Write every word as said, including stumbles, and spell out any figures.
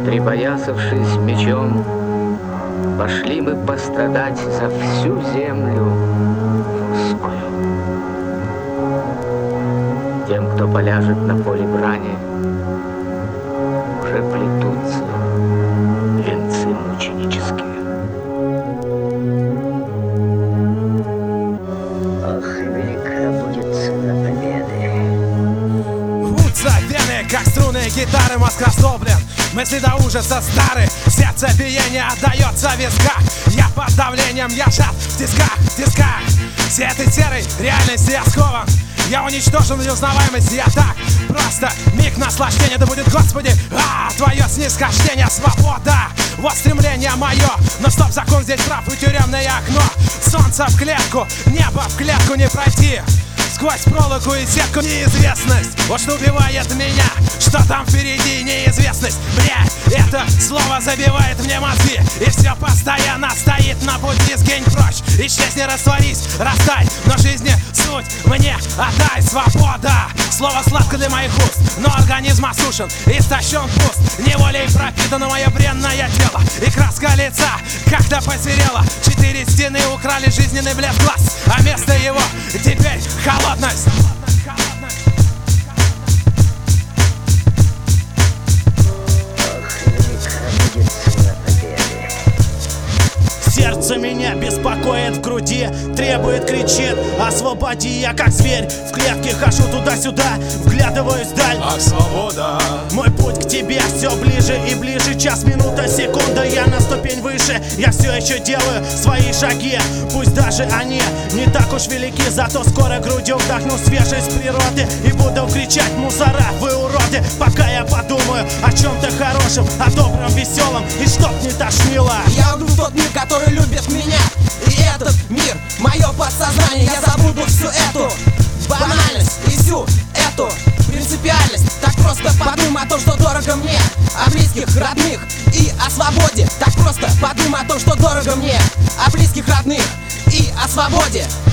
Припоясавшись мечом, пошли мы пострадать за всю землю русскую. Тем, кто поляжет на поле брани, уже плетутся венцы мученические. Ох, велика будет цена победы. Рвутся вены, как струны гитары москрословлен. Мысли до ужаса стары, сердце биение отдается в висках. Я под давлением, я сжат в тисках, в тисках. Все этой серой реальности я скован. Я уничтожен в неузнаваемости, я так просто. Миг наслаждения, да будет, Господи, а, твое снисхождение, свобода. Вот стремление мое, но стоп, закон здесь прав, и тюремное окно. Солнце в клетку, небо в клетку не пройти. Сквозь проволоку и сетку неизвестность. Вот что убивает меня, что там впереди неизвестность. Блядь, это слово забивает мне мозги. И все постоянно стоит на пути. Сгинь прочь, исчезни, растворись, растай. Но жизни суть мне отдай, свобода. Слово сладко для моих уст, но организм осушен, истощен, пуст. Неволей пропитано мое бренное тело, и краска лица как-то посерела. Четыре стены украли жизненный блеск глаз, а вместо его теперь холодность. Сердце меня беспокоит в груди, требует, кричит: освободи. Я как зверь в клетке хожу туда-сюда, вглядываюсь вдаль. Ах, свобода! Мой путь к тебе все ближе и ближе. Час, минута, секунда, я на ступень выше. Я все еще делаю свои шаги, пусть даже они не так уж велики. Зато скоро грудью вдохну свежесть природы и буду кричать: мусора, вы уроды. Пока я подумаю о чем-то хорошем, о добром, веселом, и чтоб не тошнило. Я уйду в тот мир, который любит меня. И этот мир, мое подсознание. Я забуду всю эту банальность и всю эту принципиальность. Так просто подумай о том, что дорого мне, о близких, родных и о свободе. Так просто подумай о том, что дорого мне, о близких, родных и о свободе.